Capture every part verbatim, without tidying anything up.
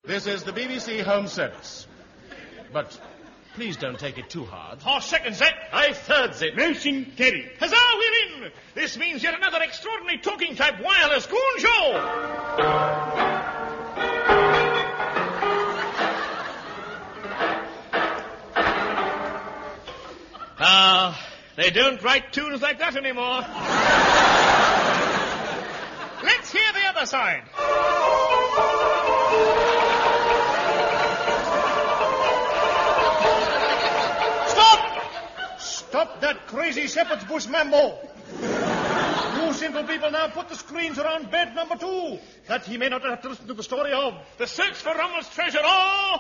This is the B B C Home Service. But please don't take it too hard. Half seconds, it. I thirds it. Motion carried. Huzzah, we're in. This means yet another extraordinary talking type wireless goon show. Ah, uh, they don't write tunes like that anymore. Let's hear the other side. Stop that crazy shepherd's bush mambo. You simple people now put the screens around bed number two, that he may not have to listen to the story of The Search for Rommel's Treasure. Oh!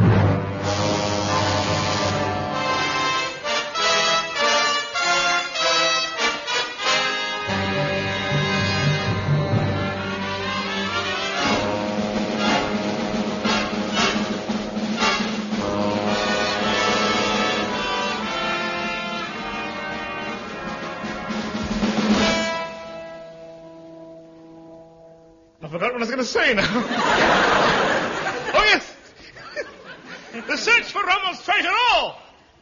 I forgot what I was going to say now. Oh, yes. The Search for Rommel's Treasure. Oh!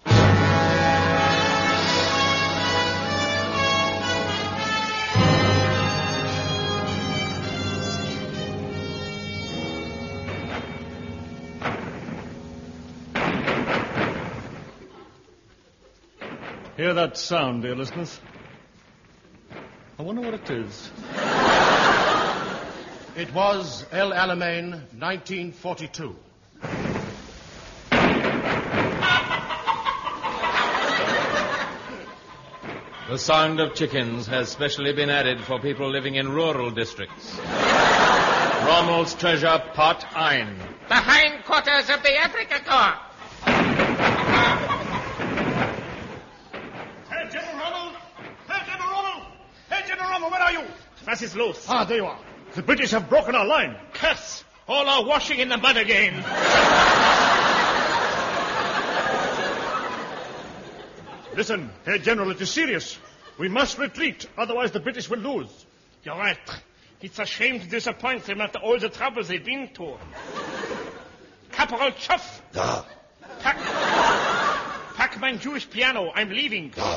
Hear that sound, dear listeners? I wonder what it is. It was El Alamein, nineteen forty-two. The sound of chickens has specially been added for people living in rural districts. Rommel's Treasure, Part Ein. The hindquarters of the Africa Corps. Herr General Rommel! Herr General Rommel! Herr General Rommel, where are you? Was ist los? Ah, there you are. The British have broken our line. Curse! All are washing in the mud again. Listen, Herr General, it is serious. We must retreat, otherwise the British will lose. You're right. It's a shame to disappoint them after all the troubles they've been to. Caporal Chuff! Da. Pack... Pack my Jewish piano. I'm leaving. Da.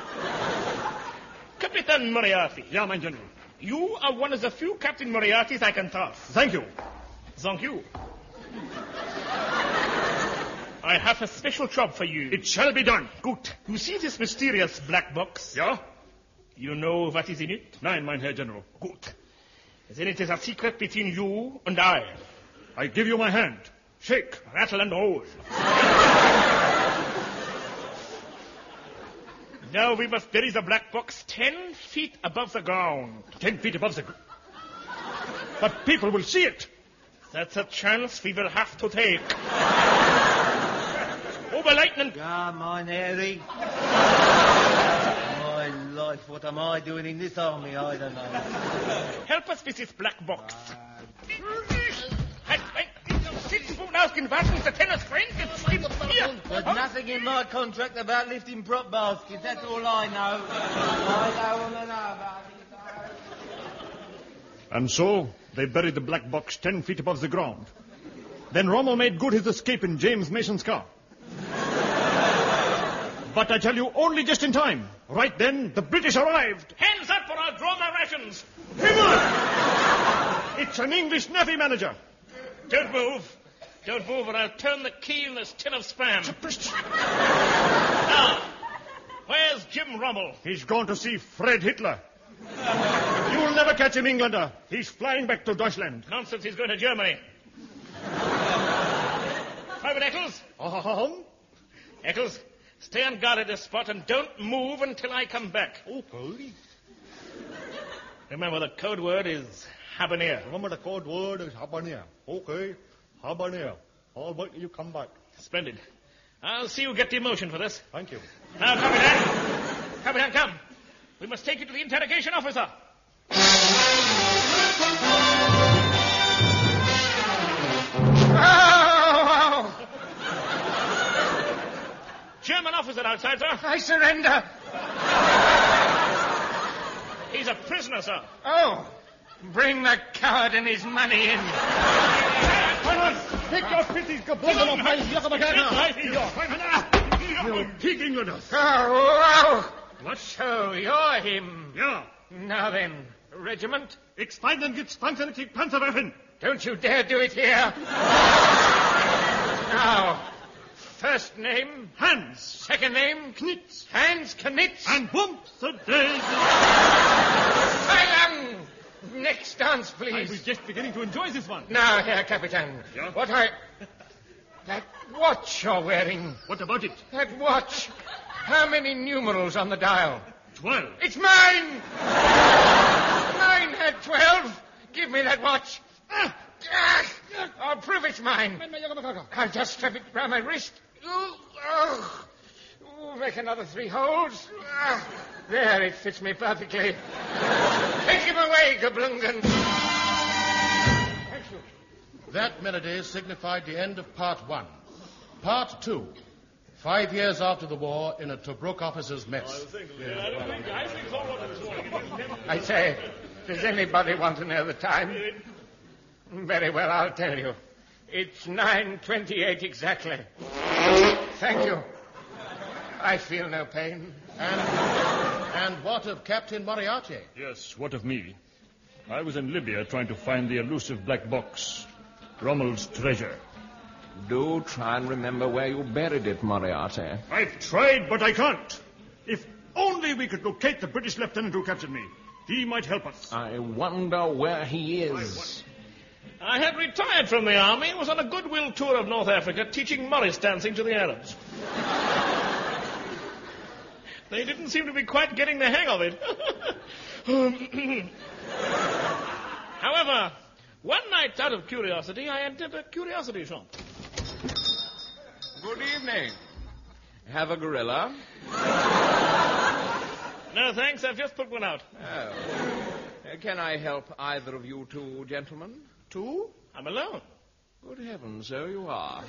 Captain Moriarty. Ja, mein General. You are one of the few Captain Moriartys I can trust. Thank you. Thank you. I have a special job for you. It shall be done. Good. You see this mysterious black box? Ja? You know what is in it? Nein, mein Herr General. Good. Then it is a secret between you and I. I give you my hand. Shake. Rattle and roll. Now we must bury the black box ten feet above the ground. Ten feet above the ground. But people will see it. That's a chance we will have to take. Oberleutnant. Ja, mein Harry. My life, what am I doing in this army? I don't know. Help us with this black box. Ausgehen, warten, the tennis friend. There's nothing in my contract about lifting prop baskets. That's all I know. I don't want to know about it. And so they buried the black box ten feet above the ground. Then Rommel made good his escape in James Mason's car. But I tell you, only just in time. Right then, the British arrived. Hands up or I'll draw my rations. It's an English Navy manager. Don't move. Don't move or I'll turn the key in this tin of spam. Now, where's Jim Rommel? He's gone to see Fred Hitler. You'll never catch him, Englander. He's flying back to Deutschland. Nonsense, he's going to Germany. Private Eccles? Uh-huh. Eccles, stay on guard at this spot and don't move until I come back. Okay. Remember, the code word is habanero. Remember, the code word is habanero. Okay. Habanero. I'll wait till you come back. Splendid. I'll see you get the motion for this. Thank you. Now, Capitan. Capitan, come. We must take you to the interrogation officer. Oh! German officer outside, sir. I surrender. He's a prisoner, sir. Oh, bring the coward and his money in. Silence! filthy geblubber op mijn You pig Englanders. Oh, wow. So you're him. Ja. Now then, regiment, Ik spijt en gespannt en ik panzerwaffen. don't you dare do it here. Now, first name, Hans. second name, Knits. Hans Knitz. And bumps the days. Silence! Next dance, I was please. just beginning to enjoy this one. Now, Herr Capitan, Yeah? what I... That watch you're wearing. What about it? That watch. How many numerals on the dial? Twelve. It's mine! Mine had twelve. Give me that watch. Ah, ah, I'll prove it's mine. I'll just strap it round my wrist. Ooh, oh. Ooh, make another three holes. Ah, there, it fits me perfectly. Take him away, Gablungen. Thank you. That melody signified the end of part one. Part two. Five years after the war in a Tobruk officer's mess. I say, does anybody want to know the time? Very well, I'll tell you. It's nine twenty-eight exactly. Thank you. I feel no pain. And, and what of Captain Moriarty? Yes, what of me? I was in Libya trying to find the elusive black box. Rommel's treasure. Do try and remember where you buried it, Moriarty. I've tried, but I can't. If only we could locate the British lieutenant who captured me. He might help us. I wonder where he is. I had retired from the army and was on a goodwill tour of North Africa teaching Morris dancing to the Arabs. They didn't seem to be quite getting the hang of it. However, one night, out of curiosity, I entered a curiosity shop. Good evening. Have a gorilla? No, thanks. I've just put one out. Oh. Uh, can I help either of you two gentlemen? Two? I'm alone. Good heavens, so you are.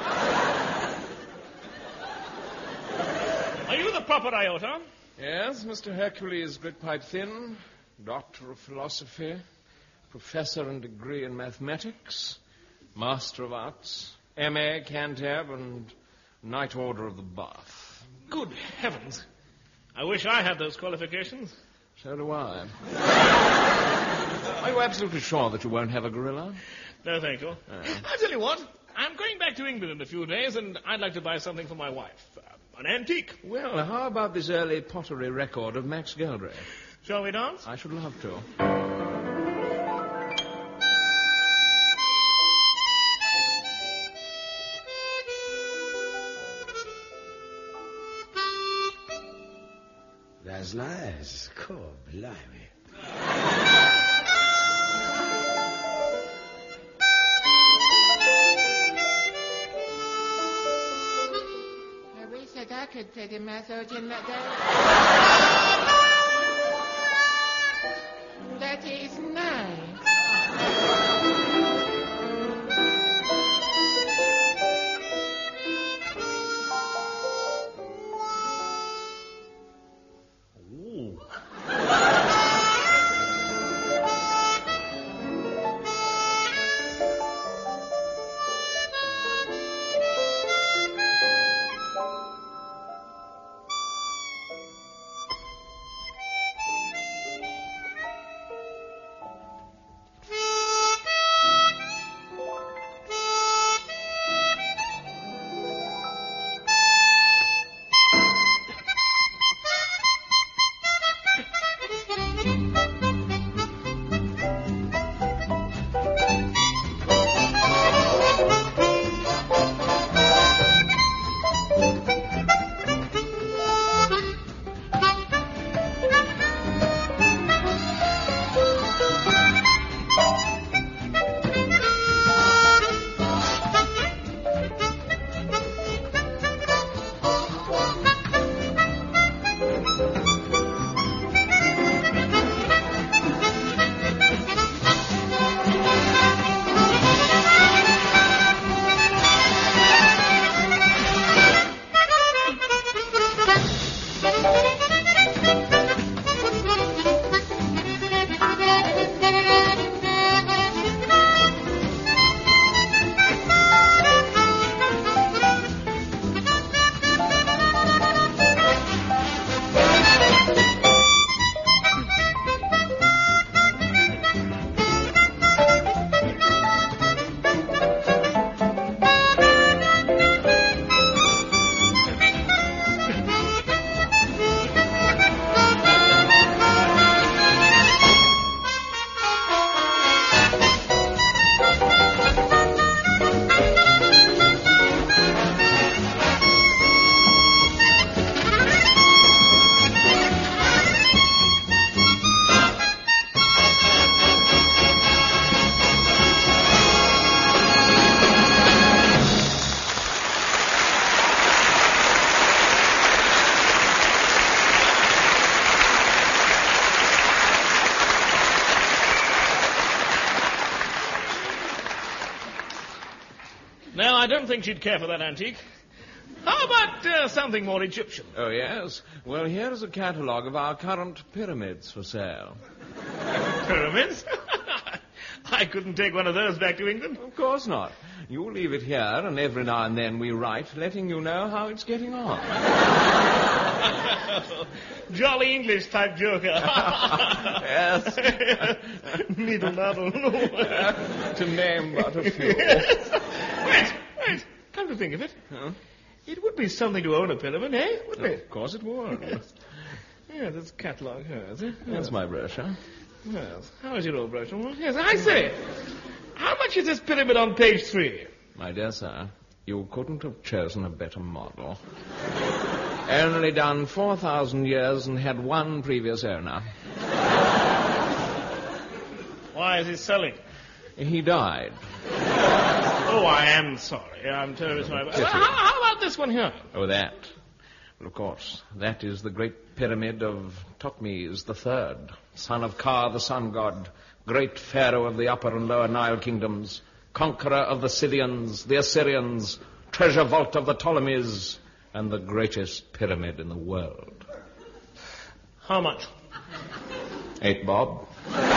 Are you the proper iota? Yes, Mister Hercules Gritpipe Thin, Doctor of Philosophy, Professor and degree in Mathematics, Master of Arts, M A Cantab, and Knight Order of the Bath. Good heavens. I wish I had those qualifications. So do I. Are you absolutely sure that you won't have a gorilla? No, thank you. Oh. I'll tell you what. I'm going back to England in a few days, and I'd like to buy something for my wife. Uh, an antique. Well, how about this early pottery record of Max Geldray? Shall we dance? I should love to. That's nice. God, blimey. I wish that I could take a massage in that day. That is nice. No, I don't think she'd care for that antique. How about uh, something more Egyptian? Oh, yes? Well, here is a catalogue of our current pyramids for sale. Pyramids? I couldn't take one of those back to England. Of course not. You leave it here, and every now and then we write, letting you know how it's getting on. Jolly English type joker. Yes. Needle naddle. To name but a few. Yes. Wait, wait. Come to think of it. Huh? It would be something to own a pyramid, eh? Wouldn't it? Of course it would. Yeah, this catalogue here, is it? That's my brochure. Yes. How is your old brochure? Well, yes, I say. How much is this pyramid on page three? My dear sir, you couldn't have chosen a better model. Only done four thousand years and had one previous owner. Why is he selling? He died. Oh, I am sorry. I'm terribly sorry. Well, how, how about this one here? Oh, that. Well, of course, that is the great pyramid of Thutmose the Third, son of Ka the sun god, great pharaoh of the upper and lower Nile kingdoms, conqueror of the Scythians, the Assyrians, treasure vault of the Ptolemies, and the greatest pyramid in the world. How much? Eight bob.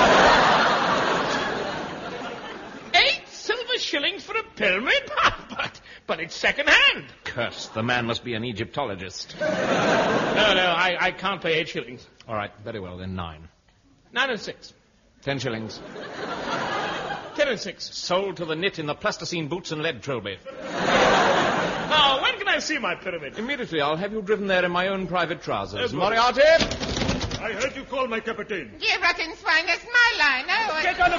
Eight silver shillings for a pyramid? but, but it's second-hand. Curse, the man must be an Egyptologist. No, no, I, I can't pay eight shillings. All right, very well, then nine. Nine and six. Ten shillings. Ten and six. Sold to the knit in the plasticine boots and lead trilby. Now, when can I see my pyramid? Immediately, I'll have you driven there in my own private trousers. Uh, Moriarty! I heard you call my captain. You rotten swine, that's my line. Oh, I... Get out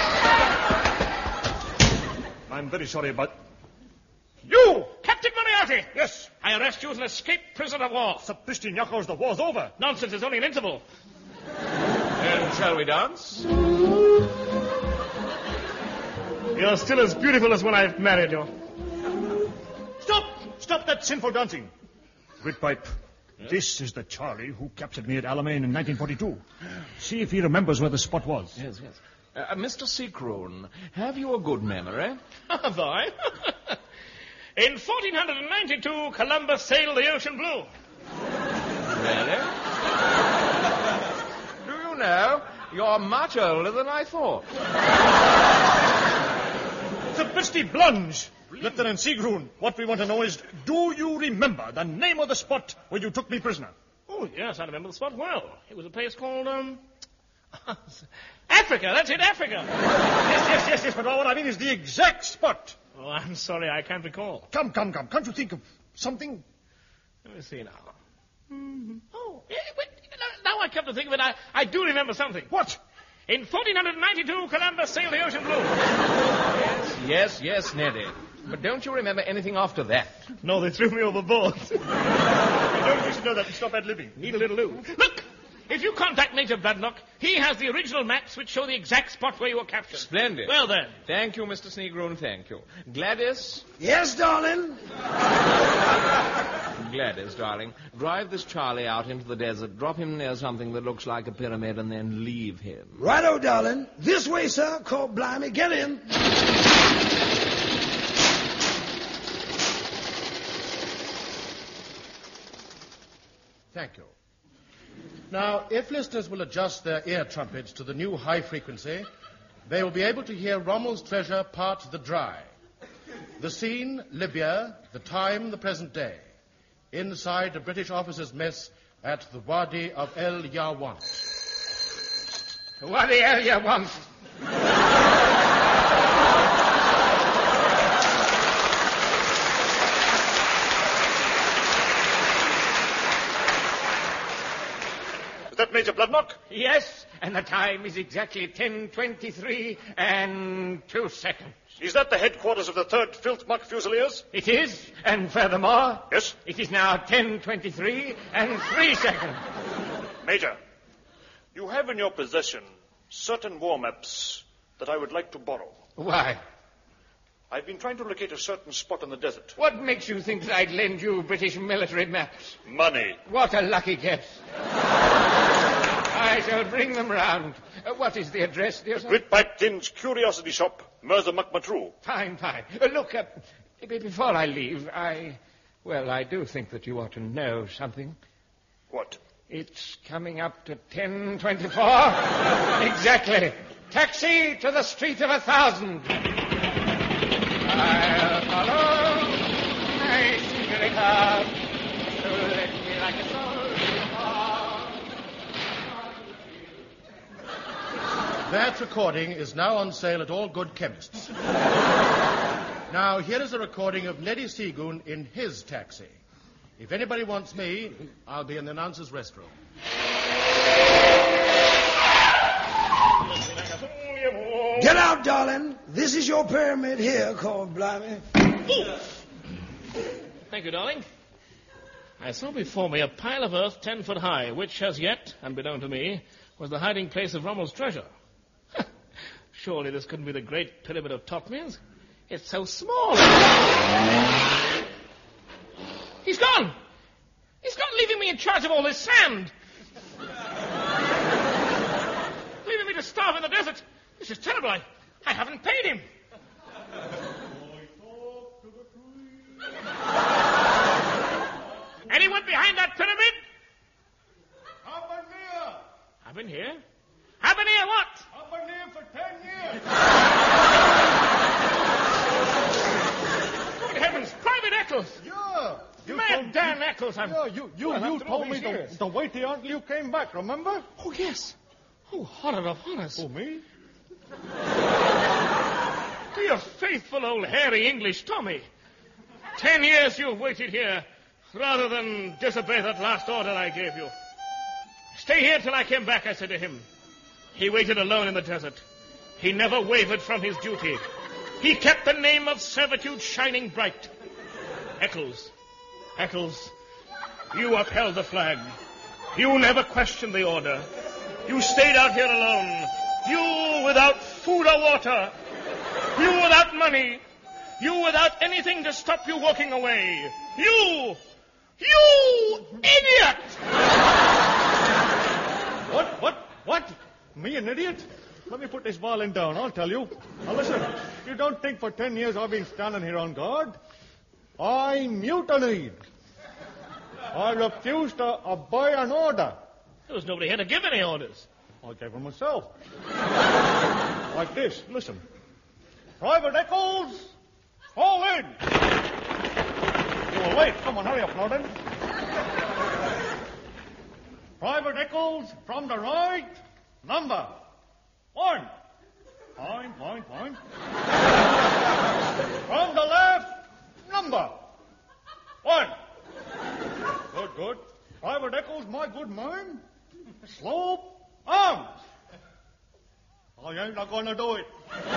of here! I'm very sorry, but... You! Captain Moriarty! Yes. I arrest you as an escaped prisoner of war. Sapristi Nyakos, the war's over. Nonsense, it's only an interval. And shall we dance? You're still as beautiful as when I married you. Stop! Stop that sinful dancing. Gridpipe, yes? This is the Charlie who captured me at Alamein in nineteen forty-two. See if he remembers where the spot was. Yes, yes. Uh, Mister Seacroon, have you a good memory? Have I? In fourteen ninety-two, Columbus sailed the ocean blue. Really? Do you know, you're much older than I thought. Sapristi Blunge! Lieutenant Seagroon, what we want to know is, do you remember the name of the spot where you took me prisoner? Oh, yes, I remember the spot well. It was a place called, um... Africa, that's it, Africa. Yes, yes, yes, yes, but all I mean is the exact spot. Oh, I'm sorry, I can't recall. Come, come, come. Can't you think of something? Let me see now. Mm-hmm. Oh, yeah, wait, now I come to think of it, I, I do remember something. What? In fourteen ninety-two, Columbus sailed the ocean blue. Yes, yes, yes, Neddy. But don't you remember anything after that? No, they threw me overboard. You don't wish to know that and stop ad libbing. Need a little loo. Look! If you contact Major Bradlock, he has the original maps which show the exact spot where you were captured. Splendid. Well, then. Thank you, Mister Snegroon, thank you. Gladys? Yes, darling? Gladys, darling, drive this Charlie out into the desert, drop him near something that looks like a pyramid, and then leave him. Righto, darling. This way, sir. Call blimey. Get in. Thank you. Now, if listeners will adjust their ear trumpets to the new high frequency, they will be able to hear Rommel's Treasure Part The Dry. The scene, Libya. The time, the present day. Inside a British officer's mess at the Wadi of El Yawant. Wadi El Yawant. Is that Major Bloodnock? Yes, and the time is exactly ten twenty-three and two seconds. Is that the headquarters of the third Filtmark Fusiliers? It is, and furthermore... Yes? It is now ten twenty-three and three seconds. Major, you have in your possession certain war maps that I would like to borrow. Why? I've been trying to locate a certain spot in the desert. What makes you think that I'd lend you British military maps? Money. What a lucky guess. I shall bring them round. Uh, what is the address, dear sir? Gridpipe Tin's Curiosity Shop, Mirza Makmatru. Fine, fine. Uh, look, uh, Before I leave, I... Well, I do think that you ought to know something. What? It's coming up to ten twenty-four. Exactly. Taxi to the Street of a Thousand. I'll follow my secret heart to let me like a soul. That recording is now on sale at all good chemists. Now, here is a recording of Neddy Seagoon in his taxi. If anybody wants me, I'll be in the announcer's restroom. Get out, darling. This is your pyramid here called Blimey. Thank you, darling. I saw before me a pile of earth ten foot high, which as yet, unbeknown to me, was the hiding place of Rommel's treasure. Surely this couldn't be the great pyramid of Topmins. It's so small. He's gone. He's gone, leaving me in charge of all this sand. Leaving me to starve in the desert. This is terrible. I, I haven't paid him. Anyone behind that pyramid? I've been here. I've been here. I've been here what? I've been here for ten years. Good heavens, Private Eccles. Yeah. You Mad told- Dan Eccles. I'm... Yeah, you, you, Well, you after all told me these to, years. to wait here until you came back, remember? Oh, yes. Oh, horror of horrors. Oh, me? Dear faithful old hairy English Tommy. Ten years you've waited here rather than disobey that last order I gave you. Stay here till I came back, I said to him. He waited alone in the desert. He never wavered from his duty. He kept the name of servitude shining bright. Eccles, Eccles, you upheld the flag. You never questioned the order. You stayed out here alone. You without food or water. You without money. You without anything to stop you walking away. You! You idiot! What? What? What? Me, an idiot? Let me put this violin down, I'll tell you. Now listen, you don't think for ten years I've been standing here on guard? I mutinied. I refused to obey an order. There was nobody here to give any orders. I gave them myself. Like this, listen. Private Eccles, fall in. You were late. Come on, hurry up, Norton. Private Eccles, from the right, number one. Fine, fine, fine. From the left, number one. Good, good. Private Eccles, my good man. Slope arms. I ain't not going to do it.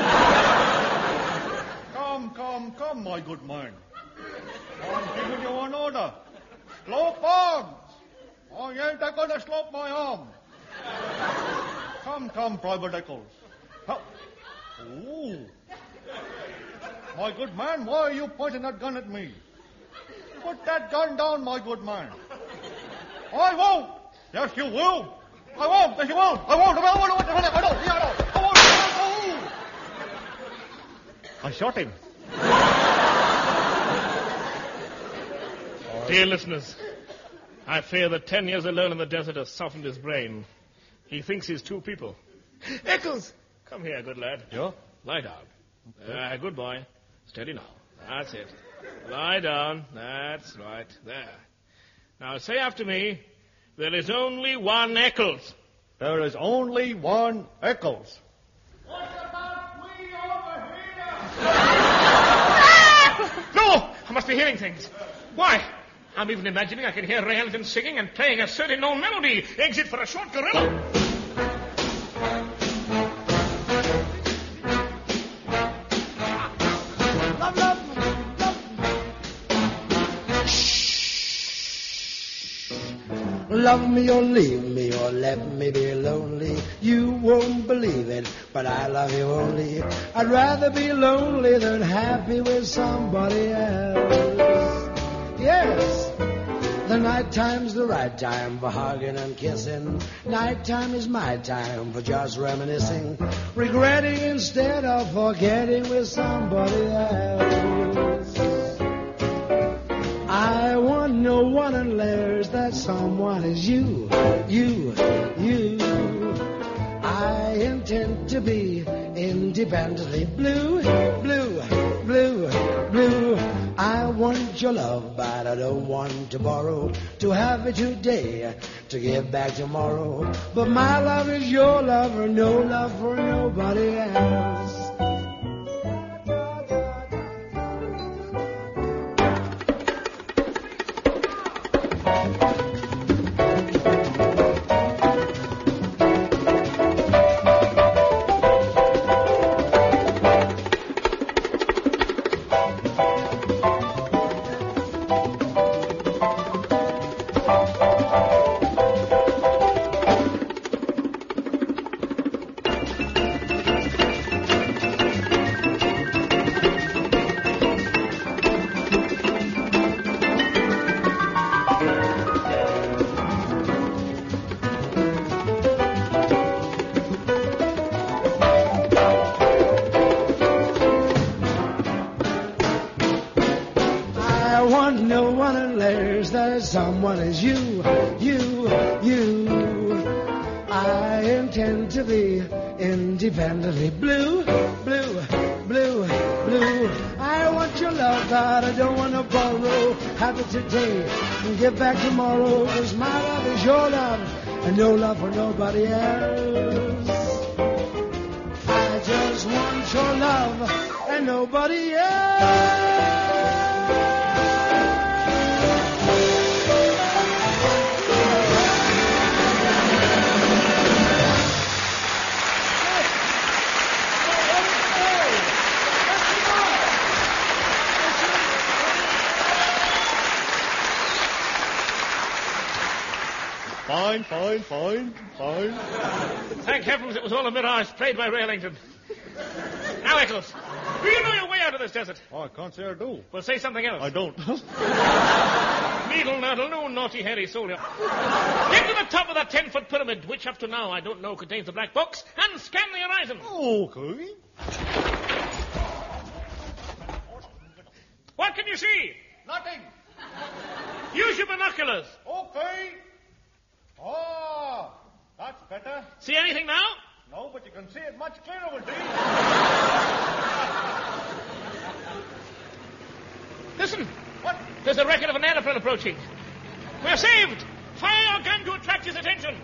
Come, come, come, my good man. I'm giving you an order. Slope arms. I ain't not going to slope my arm. Come, come, Private Eccles. Huh. Ooh. My good man, why are you pointing that gun at me? Put that gun down, my good man. I won't. Yes, you will. I won't. Yes, you will. I won't. I won't. I won't. I won't. I won't. I won't. I won't. I shot him. Dear listeners, I fear that ten years alone in the desert has softened his brain. He thinks he's two people. Eccles! Come here, good lad. Yeah? Lie down. Uh, good boy. Steady now. That's it. Lie down. That's right. There. Now say after me, there is only one Eccles. There is only one Eccles. What about we over here? No! I must be hearing things. Why? I'm even imagining I can hear Ray Hamilton singing and playing a certain known melody. Exit for a short gorilla. Love, love, love. Love me or leave me or let me be lonely. You won't believe it, but I love you only. I'd rather be lonely than happy with somebody else. Yes, the night time's the right time for hugging and kissing. Nighttime is my time for just reminiscing, regretting instead of forgetting with somebody else. that someone is you, you, you. I intend to be independently blue, blue, blue, blue. I want your love, but I don't want to borrow. To have it today, to give back tomorrow. But my love is your love, or no love for nobody else. Someone is you, you, you. I intend to be independently blue, blue, blue, blue. I want your love, but I don't want to borrow. Have it today and give back tomorrow. Cause my love is your love and no love for nobody else. I just want your love and nobody else. Fine, fine, fine, fine. Thank heavens it was all a mirage played by Ray Ellington. Now, Eccles, do you know your way out of this desert? Oh, I can't say I do. Well, say something else. I don't. Needle, Nurdle, no naughty hairy soldier. Get to the top of that ten-foot pyramid, which up to now I don't know contains the black box, and scan the horizon. Okay. What can you see? Nothing. Use your binoculars. Okay. Oh, that's better. See anything now? No, but you can see it much clearer with these. Listen. What? There's a record of an aeroplane approaching. We're saved. Fire your gun to attract his attention.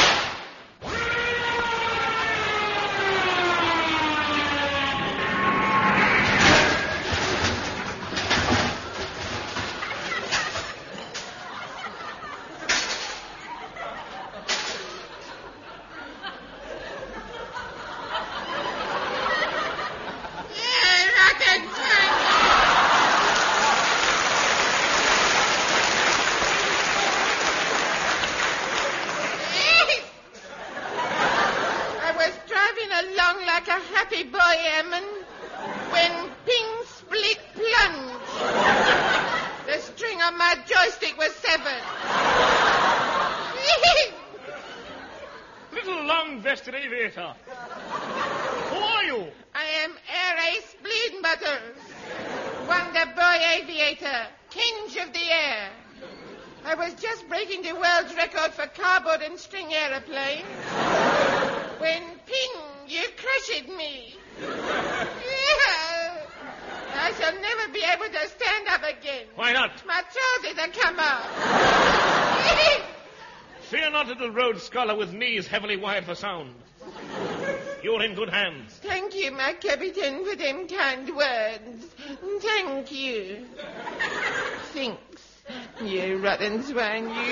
Aviator. Who are you? I am Air Ace Bleeding Butters, Wonder Boy Aviator, King of the Air. I was just breaking the world's record for cardboard and string aeroplanes when, ping, you crushed me. Yeah. I shall never be able to stand up again. Why not? My trousers are come off. Fear not, little Rhodes Scholar with knees heavily wired for sound. You're in good hands. Thank you, my captain, for them kind words. Thank you. Thanks, you rotten swine, you.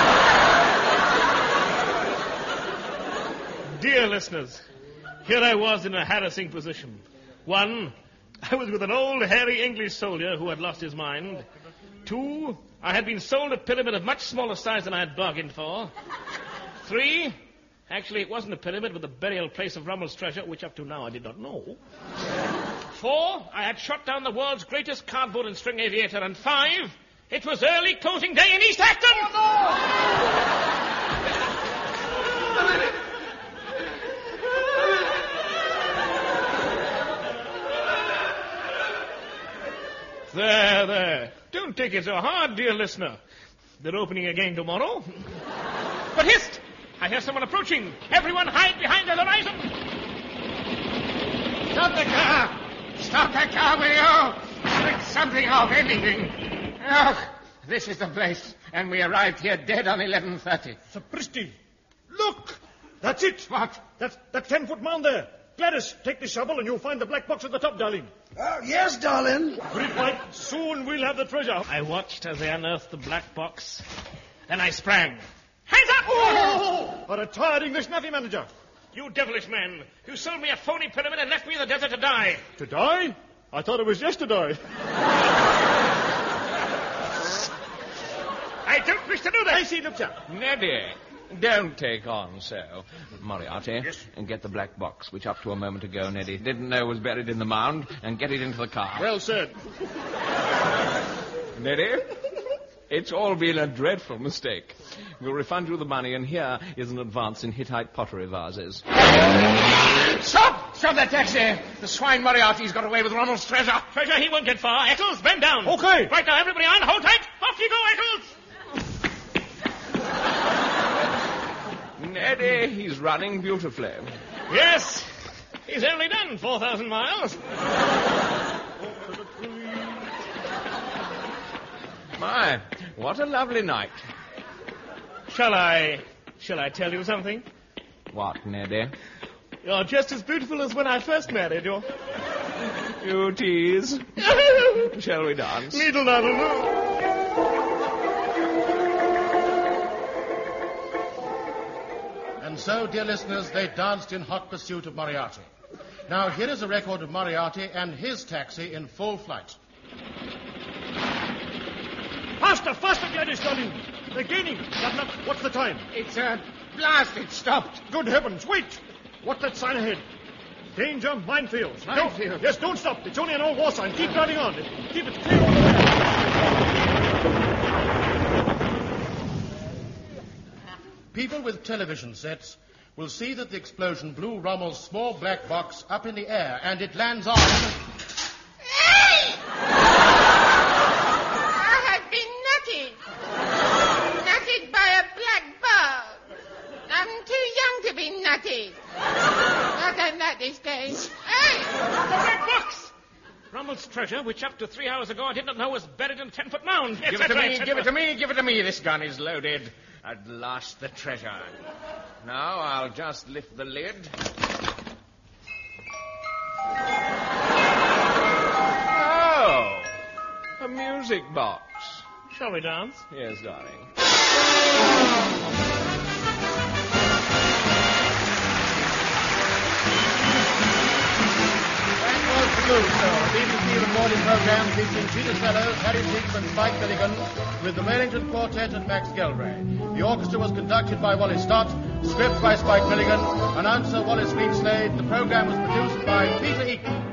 Dear listeners, here I was in a harassing position. One, I was with an old hairy English soldier who had lost his mind. Two, I had been sold a pyramid of much smaller size than I had bargained for. Three, actually it wasn't a pyramid but the burial place of Rommel's treasure, which up to now I did not know. Four, I had shot down the world's greatest cardboard and string aviator. And five, it was early closing day in East Acton. Oh, no! There, there. Don't take it so hard, dear listener. They're opening again tomorrow. But hist! I hear someone approaching. Everyone hide behind the horizon. Stop the car! Stop the car, will you? Switch something off, anything. Oh, this is the place. And we arrived here dead on eleven thirty. Sapristi! Look! That's it! What? That's that ten-foot mound there. Gladys, take the shovel and you'll find the black box at the top, darling. Oh, yes, darling. Greenpipe, soon we'll have the treasure. I watched as they unearthed the black box. Then I sprang. Hands up! Oh! A retired English Navy manager. You devilish men. You sold me a phony pyramid and left me in the desert to die. To die? I thought it was yesterday. I don't wish to do that. I see, look, sir. Neddy, don't take on so. Moriarty, Yes? and get the black box, which up to a moment ago Neddy didn't know was buried in the mound, and get it into the car. Well said. Neddy, it's all been a dreadful mistake. We'll refund you the money, and here is an advance in Hittite pottery vases. Stop! Stop that taxi! The swine Moriarty's got away with Ronald's treasure. Treasure, he won't get far. Eccles, bend down. Okay. Right now, everybody on. Hold tight. Off you go, Eccles. Neddy, he's running beautifully. Yes. He's only done four thousand miles. My, what a lovely night. Shall I... Shall I tell you something? What, Neddy? You're just as beautiful as when I first married you. You tease. Shall we dance? Needle, needle, And so, dear listeners, they danced in hot pursuit of Moriarty. Now, here is a record of Moriarty and his taxi in full flight. Faster, faster, Gladys, darling. They're gaining. Governor, what's the time? It's, uh, blasted stopped. Good heavens, wait! What's that sign ahead? Danger, minefields. Minefields? Don't, yes, don't stop. It's only an old war sign. Keep driving on. Keep it clear all the way. People with television sets will see that the explosion blew Rommel's small black box up in the air, and it lands on... Hey! I have been nutted. Nutted by a black bug. I'm too young to be nutted. Not on that this day. Hey! The black box! Rommel's treasure, which up to three hours ago I did not know was buried in a ten-foot mound. Give it to me, give it to me, give it to me. This gun is loaded. At last, the treasure. Now I'll just lift the lid. Oh, a music box. Shall we dance? Yes, darling. The B B C recording program featuring Peter Sellers, Harry Tiggs and Spike Milligan with the Wellington Quartet and Max Gelray. The orchestra was conducted by Wally Stott, script by Spike Milligan, announcer Wallace Greenslade. The program was produced by Peter Eaton.